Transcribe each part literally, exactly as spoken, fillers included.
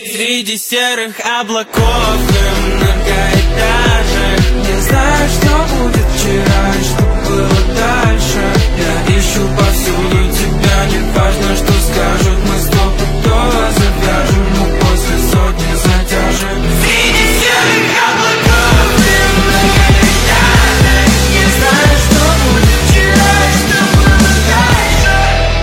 Среди серых облаков и многоэтажек. Не знаю, что будет вчера и что было дальше. Я ищу повсюду тебя, не важно, что скажут. Мы стопудово завяжем, но после сотни затяжек. Среди серых облаков и многоэтажек. Не знаю, что будет вчера и что было дальше.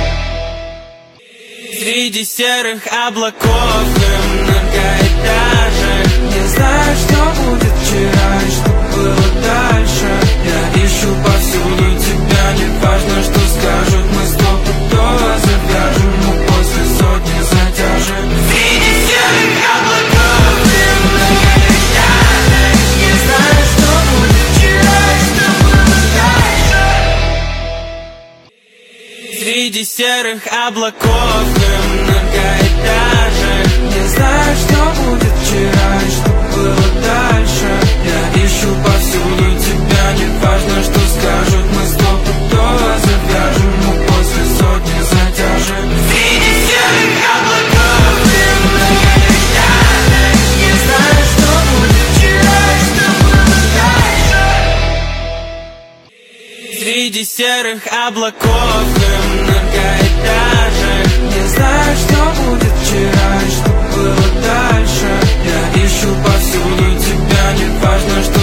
Среди серых облаков и многоэтажек. Не знаю, что будет вчера и что было дальше. Я ищу повсюду тебя, не важно, что скажут. Мы стопудово завяжем, но после сотни затяжек. Среди серых облаков и многоэтажек. Не знаю, что будет вчера и что было дальше. Среди серых облаков и многоэтажек. Не знаю, что будет вчера и что было дальше. Я ищу повсюду тебя, не важно, что скажут. Мы стопудово завяжем, но после сотни затяжек. Среди серых облаков и многоэтажек. Не знаю, что будет вчера и что было дальше. Среди серых облаков и многоэтажек. Не знаю, что будет вчера и что было дальше. Я ищу повсюду тебя, не важно, что